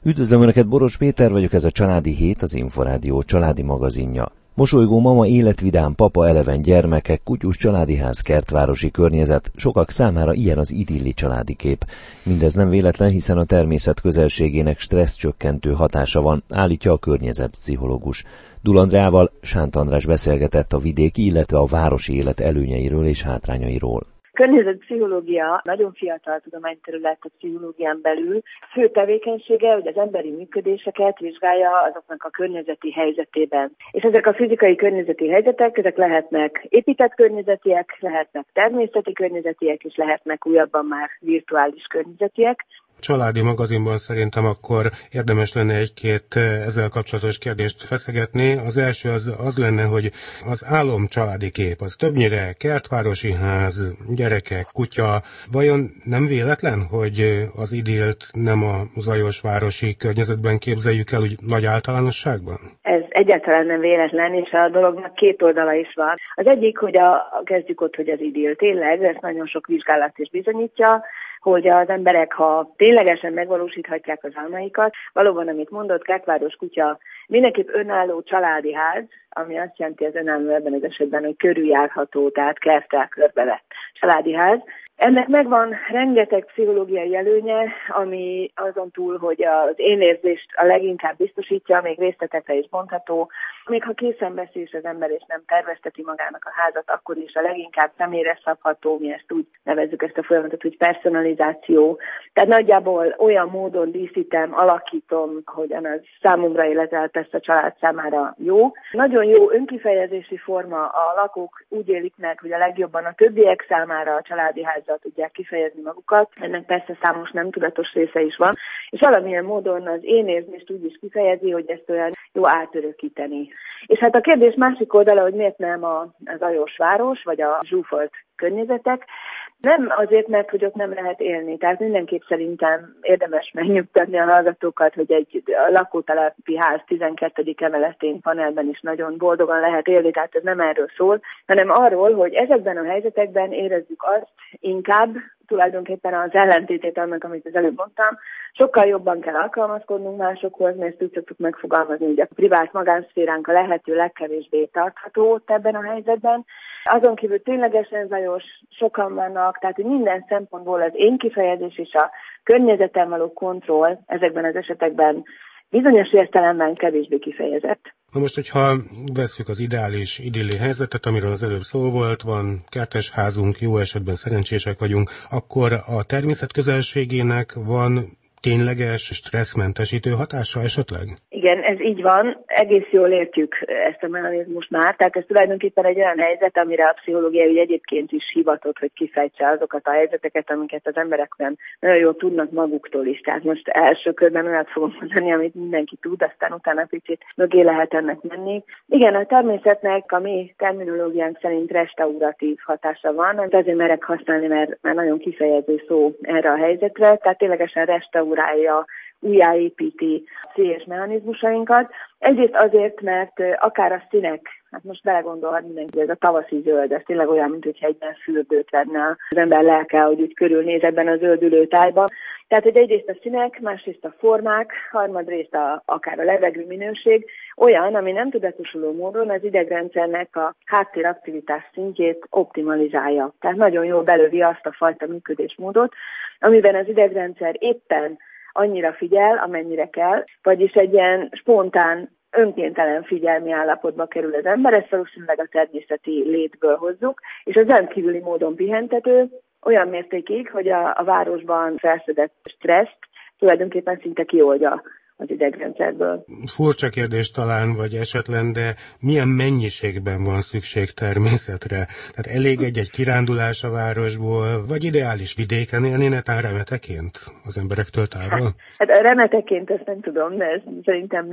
Üdvözlöm Önöket, Boros Péter vagyok, ez a Családi Hét, az Inforádió családi magazinja. Mosolygó mama, életvidám papa, eleven gyermekek, kutyus családiház, kertvárosi környezet, sokak számára ilyen az idilli családi kép. Mindez nem véletlen, hiszen a természet közelségének stresszcsökkentő hatása van, állítja a környezetpszichológus. Dul Andreával Sánt András beszélgetett a vidéki, illetve a városi élet előnyeiről és hátrányairól. Környezetpszichológia nagyon fiatal tudományterület a pszichológián belül. Fő tevékenysége, hogy az emberi működéseket vizsgálja azoknak a környezeti helyzetében. És ezek a fizikai környezeti helyzetek, ezek lehetnek épített környezetiek, lehetnek természeti környezetiek, és lehetnek újabban már virtuális környezetiek. Családi magazinban szerintem akkor érdemes lenne egy-két ezzel kapcsolatos kérdést feszegetni. Az első az lenne, hogy az álom családi kép, az többnyire kertvárosi ház, gyerekek, kutya. Vajon nem véletlen, hogy az idillt nem a zajos városi környezetben képzeljük el úgy nagy általánosságban? Ez egyáltalán nem véletlen, és a dolognak két oldala is van. Az egyik, hogy kezdjük ott, hogy az idill tényleg, ezt nagyon sok vizsgálat is bizonyítja, hogy az emberek, ha ténylegesen megvalósíthatják az álmaikat, valóban, amit mondott, kertváros, kutya, mindenképp önálló családi ház, ami azt jelenti az önálló ebben az esetben, hogy körüljárható, tehát kerttel körbevett családi ház. Ennek megvan rengeteg pszichológiai előnye, ami azon túl, hogy az énérzést a leginkább biztosítja, még részletekre is bontható. Még ha készen veszi is az ember, és nem tervezteti magának a házat, akkor is a leginkább személyre szabható, mi ezt úgy nevezzük ezt a folyamatot, hogy personalizáció. Tehát nagyjából olyan módon díszítem, alakítom, hogyan az számomra, illetve ezt a család számára jó. Nagyon jó önkifejezési forma, a lakók úgy élik meg, hogy a legjobban a többiek számára a családi házzal tudják kifejezni magukat. Ennek persze számos nem tudatos része is van, és valamilyen módon az én érzést úgy is kifejezi, hogy ezt olyan jó átörökíteni. És hát a kérdés másik oldala, hogy miért nem a zajos város, vagy a zsúfolt környezetek. Nem azért, mert hogy ott nem lehet élni. Tehát mindenképp szerintem érdemes megnyugtatni a hallgatókat, hogy egy lakótelepi ház 12. emeletén panelben is nagyon boldogan lehet élni, tehát ez nem erről szól, hanem arról, hogy ezekben a helyzetekben érezzük azt inkább, tulajdonképpen az ellentétét annak, amit az előbb mondtam, sokkal jobban kell alkalmazkodnunk másokhoz, mert ezt úgy szoktuk megfogalmazni, hogy a privát magánszféránk a lehető legkevésbé tartható ott ebben a helyzetben. Azon kívül ténylegesen zajos, sokan vannak, tehát minden szempontból az én kifejezés és a környezetem való kontroll ezekben az esetekben bizonyos értelemben kevésbé kifejezett. Na most, hogyha vesszük az ideális idilli helyzetet, amiről az előbb szó volt, van kertes házunk, jó esetben szerencsések vagyunk, akkor a természet közelségének van tényleges stresszmentesítő hatása esetleg? Igen, ez így van. Egész jól értjük ezt a mechanizmust már. Tehát ez tulajdonképpen egy olyan helyzet, amire a pszichológia egyébként is hivatott, hogy kifejtse azokat a helyzeteket, amiket az emberekben nagyon jól tudnak maguktól is. Tehát most első körben olyat fogom mondani, amit mindenki tud, aztán utána picit mögé lehet ennek menni. Igen, a természetnek a mi terminológiánk szerint restauratív hatása van. Azért merek használni, mert nagyon kifejező szó erre a helyzetre. Tehát ténylegesen restaurálja, újjáépíti a pszichés mechanizmusainkat. Egyrészt azért, mert akár a színek, hát most belegondolhat mindenki, ez a tavaszi zöld, ez tényleg olyan, mint hogyha egyben fürdőt venne az ember lelke, hogy úgy körülnéz ebben a zöldülő tájban. Tehát, hogy egyrészt a színek, másrészt a formák, harmadrészt akár a levegő minőség olyan, ami nem tudatosuló módon az idegrendszernek a háttéraktivitás szintjét optimalizálja. Tehát nagyon jól belövi azt a fajta működésmódot, amiben az idegrendszer éppen annyira figyel, amennyire kell, vagyis egy ilyen spontán, önkéntelen figyelmi állapotba kerül az ember, ezt valószínűleg a természeti létből hozzuk, és az rendkívüli módon pihentető, olyan mértékig, hogy a városban felszedett stresszt tulajdonképpen szinte kioldja az idegrendszerből. Furcsa kérdés talán, vagy esetlen, de milyen mennyiségben van szükség természetre? Tehát elég egy kirándulás a városból, vagy ideális vidéken élni, netán remeteként az emberektől távol? Hát a remeteként ezt nem tudom, de ez szerintem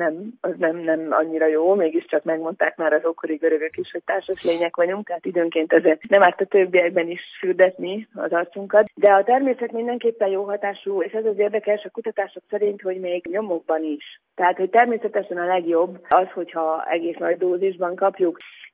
nem annyira jó, mégiscsak megmondták már az ókori görögök is, hogy társas lények vagyunk, tehát időnként ezért nem árt a többiekben is fürdetni az arcunkat. De a természet mindenképpen jó hatású, és ez az érdekes a kutatások szerint, hogy még nyomokban is. Tehát, hogy természetesen a legjobb az, hogyha egész nagy dózisban kapjuk,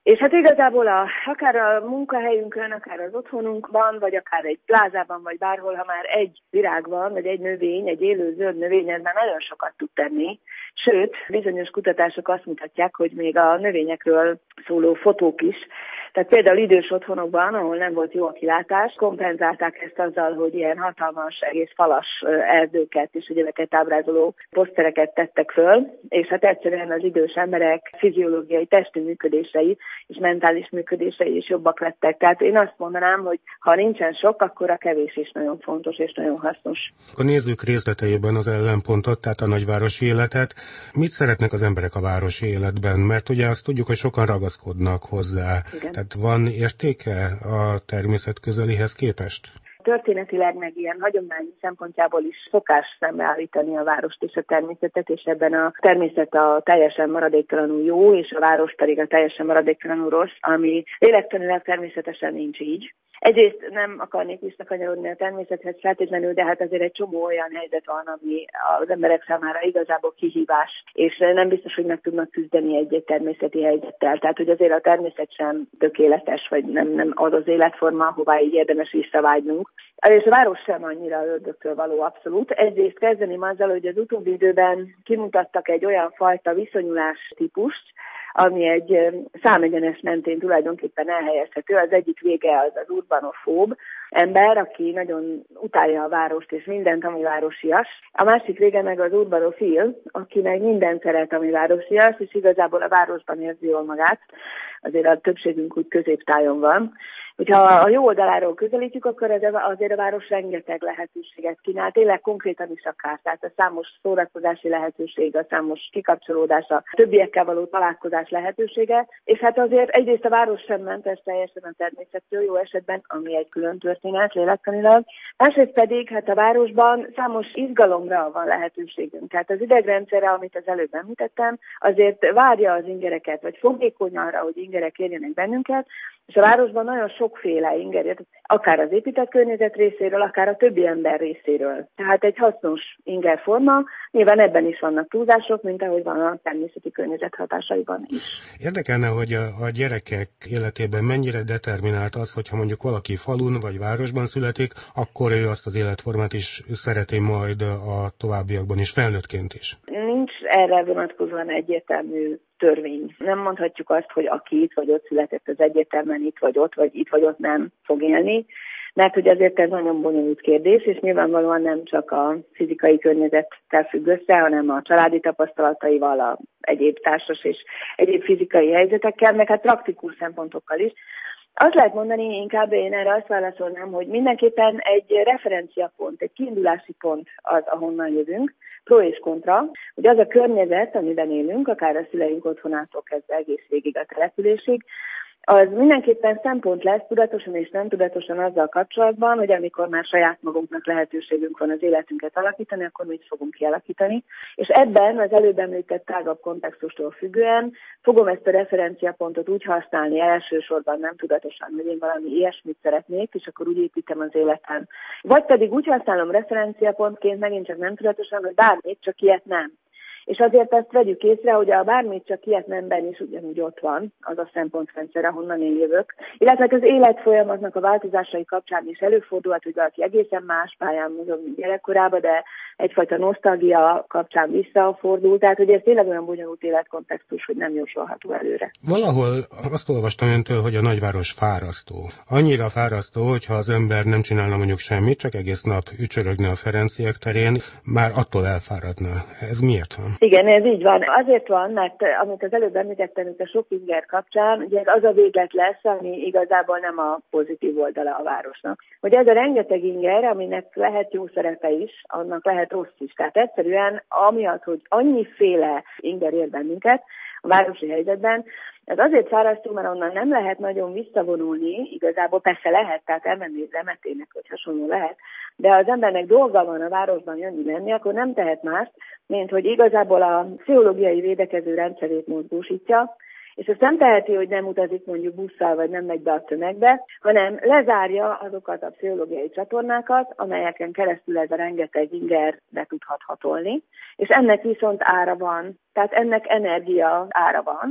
És hát igazából akár a munkahelyünkön, akár az otthonunkban, vagy akár egy plázában, vagy bárhol, ha már egy virág van, vagy egy növény, egy élő zöld növény, ez már nagyon sokat tud tenni. Sőt, bizonyos kutatások azt mutatják, hogy még a növényekről szóló fotók is, tehát például idős otthonokban, ahol nem volt jó a kilátás, kompenzálták ezt azzal, hogy ilyen hatalmas, egész falas erdőket és egyébként ábrázoló posztereket tettek föl, és hát egyszerűen az idős emberek fiziológiai testi működései és mentális működései is jobbak lettek. Tehát én azt mondanám, hogy ha nincsen sok, akkor a kevés is nagyon fontos és nagyon hasznos. Akkor nézzük részleteiben az ellenpontot, tehát a nagyvárosi életet. Mit szeretnek az emberek a városi életben? Mert ugye azt tudjuk, hogy sokan ragaszkodnak hozzá. Igen. Tehát van értéke a természet közelihez képest? Történetileg meg ilyen hagyomány szempontjából is szokás szembeállítani a várost és a természetet, és ebben a természet a teljesen maradéktalanul jó, és a város pedig a teljesen maradéktalanul rossz, ami lélektanilag természetesen nincs így. Egyrészt nem akarnék visszakanyarodni a természethez feltétlenül, de hát azért egy csomó olyan helyzet van, ami az emberek számára igazából kihívás, és nem biztos, hogy meg tudnak küzdeni egy természeti helyzettel. Tehát, hogy azért a természet sem tökéletes, vagy nem az az életforma, ahová így érdemes visszavágynunk. És a város sem annyira ördögtől való abszolút. Egyrészt kezdeném azzal, hogy az utóbbi időben kimutattak egy olyan fajta viszonyulás típust, ami egy számegyenes mentén tulajdonképpen elhelyezhető. Az egyik vége az urbanofób ember, aki nagyon utálja a várost és mindent, ami városias. A másik vége meg az urbanofil, aki meg mindent szeret, ami városias, és igazából a városban érzi jól magát. Azért a többségünk úgy középtájon van. Hogyha a jó oldaláról közelítjük, akkor azért a város rengeteg lehetőséget kínál, tényleg konkrétan is akár, tehát a számos szórakozási lehetőség, a számos kikapcsolódás, a többiekkel való találkozás lehetősége, és hát azért egyrészt a város sem mentes teljesen a természettől jó esetben, ami egy külön történet lélektanilag, másrészt pedig hát a városban számos izgalomra van lehetőségünk, tehát az idegrendszerre, amit az előbb említettem, azért várja az ingereket, vagy fogékony arra, hogy ingerek érjenek bennünket, és a városban nagyon sokféle inger, akár az épített környezet részéről, akár a többi ember részéről. Tehát egy hasznos ingerforma, nyilván ebben is vannak túlzások, mint ahogy van a természeti környezet hatásaiban is. Érdekelne, hogy a gyerekek életében mennyire determinált az, hogyha mondjuk valaki falun vagy városban születik, akkor ő azt az életformát is szereti majd a továbbiakban is, felnőttként is. Nincs erre vonatkozóan egyértelmű törvény. Nem mondhatjuk azt, hogy aki itt vagy ott született, az egyértelműen itt vagy ott nem fog élni, mert hogy azért ez nagyon bonyolult kérdés, és nyilvánvalóan nem csak a fizikai környezettel függ össze, hanem a családi tapasztalataival, a egyéb társas és egyéb fizikai helyzetekkel, meg hát praktikus szempontokkal is. Azt lehet mondani, inkább én erre azt válaszolnám, hogy mindenképpen egy referenciapont, egy kiindulási pont az, ahonnan jövünk, pro és kontra, hogy az a környezet, amiben élünk, akár a szüleink otthonától kezdve egész végig a településig, az mindenképpen szempont lesz tudatosan és nem tudatosan azzal kapcsolatban, hogy amikor már saját magunknak lehetőségünk van az életünket alakítani, akkor mit fogunk kialakítani. És ebben az előbb említett tágabb kontextustól függően fogom ezt a referenciapontot úgy használni elsősorban nem tudatosan, hogy én valami ilyesmit szeretnék, és akkor úgy építem az életem. Vagy pedig úgy használom referenciapontként megint csak nem tudatosan, hogy bármit, csak ilyet nem. És azért ezt vegyük észre, hogy a bármit csak ilyet nemben is ugyanúgy ott van, az a szempontrendszer, ahonnan én jövök. Illetve az életfolyamatnak a változásai kapcsán is előfordulhat, hogy valaki egészen más pályán mozog, mint gyerekkorában, de egyfajta nosztalgia kapcsán visszafordul. Tehát, hogy ez tényleg olyan bonyolult életkontextus, hogy nem jósolható előre. Valahol azt olvastam öntől, hogy a nagyváros fárasztó. Annyira fárasztó, hogyha az ember nem csinálna mondjuk semmit, csak egész nap ücsörögne a Ferenciek terén, már attól elfáradna. Ez miért van? Igen, ez így van. Azért van, mert amit az előbb említettem, itt a sok inger kapcsán, ugye ez az a véglet lesz, ami igazából nem a pozitív oldala a városnak. Hogy ez a rengeteg inger, aminek lehet jó szerepe is, annak lehet rossz is. Tehát egyszerűen amiatt, hogy annyiféle inger ér bennünket a városi helyzetben, ez azért fárasztó, mert onnan nem lehet nagyon visszavonulni, igazából persze lehet, tehát elmenni Remetének, vagy hasonló lehet, de az embernek dolga van a városban jönni-menni, akkor nem tehet mást, mint hogy igazából a pszichológiai védekező rendszerét mozgósítja, és azt nem teheti, hogy nem utazik mondjuk busszal, vagy nem megy be a tömegbe, hanem lezárja azokat a pszichológiai csatornákat, amelyeken keresztül ez a rengeteg inger be tudhat hatolni, és ennek viszont ára van, tehát ennek energia ára van,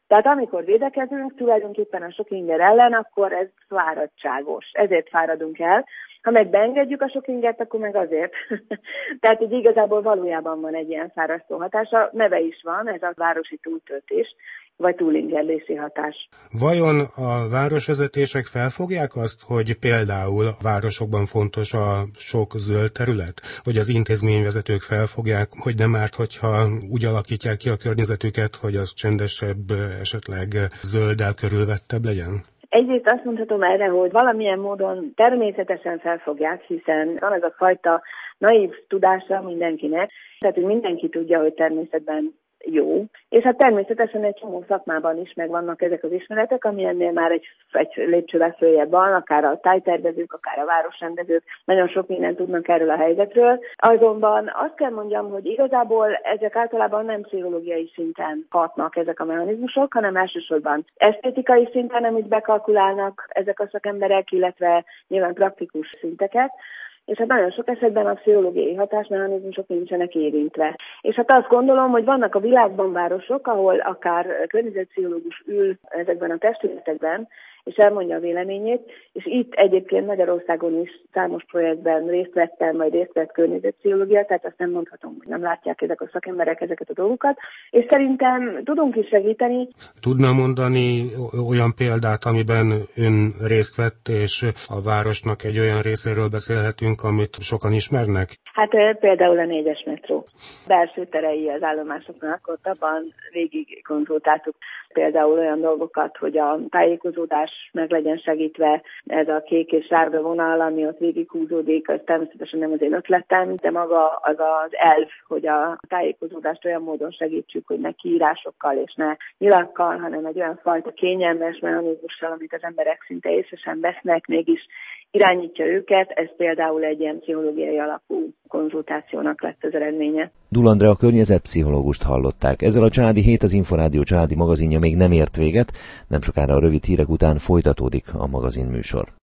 Tehát amikor védekezünk tulajdonképpen a sok inger ellen, akkor ez fáradtságos, ezért fáradunk el. Ha meg beengedjük a sok ingert, akkor meg azért. Tehát így igazából valójában van egy ilyen fárasztó hatása, neve is van, ez a városi túltöltés, vagy túlingerlési hatás. Vajon a városvezetések felfogják azt, hogy például a városokban fontos a sok zöld terület? Vagy az intézményvezetők felfogják, hogy nem árt, hogyha úgy alakítják ki a környezetüket, hogy az csendesebb, esetleg zölddel körülvettebb legyen? Egyrészt azt mondhatom erre, hogy valamilyen módon természetesen felfogják, hiszen van ez a fajta naív tudása mindenkinek, tehát hogy mindenki tudja, hogy természetben jó, és hát természetesen egy csomó szakmában is megvannak ezek az ismeretek, ami ennél már egy lépcsővel följebb van, akár a tájtervezők, akár a városrendezők, nagyon sok mindent tudnak erről a helyzetről. Azonban azt kell mondjam, hogy igazából ezek általában nem pszichológiai szinten hatnak ezek a mechanizmusok, hanem elsősorban esztétikai szinten, amit bekalkulálnak ezek a szakemberek, illetve nyilván praktikus szinteket. És hát nagyon sok esetben a pszichológiai hatásmechanizmusok nincsenek érintve. És hát azt gondolom, hogy vannak a világban városok, ahol akár környezetpszichológus ül ezekben a testületekben, és elmondja a véleményét, és itt egyébként Magyarországon is számos projektben részt vettem, majd részt vett környezetpszichológia, tehát azt nem mondhatom, hogy nem látják ezek a szakemberek ezeket a dolgokat, és szerintem tudunk is segíteni. Tudna mondani olyan példát, amiben ön részt vett, és a városnak egy olyan részéről beszélhetünk, amit sokan ismernek? Hát például a 4-es metró. Belső terei az állomásoknak, ott abban végig konzultáltuk például olyan dolgokat, hogy a tájékozódás meg legyen segítve, ez a kék és sárga vonal, ami ott végighúzódik, az természetesen nem az én ötletem, de maga az az elv, hogy a tájékozódást olyan módon segítsük, hogy ne kiírásokkal és ne nyilakkal, hanem egy olyan fajta kényelmes mechanizmussal, amit az emberek szinte észre sem vesznek, mégis irányítja őket, ez például egy ilyen pszichológiai alapú konzultációnak lett az eredménye. Dul Andrea környezetpszichológust hallották. Ezzel a Családi Hét, az Inforádió családi magazinja még nem ért véget, nem sokára a rövid hírek után folytatódik a magazinműsor.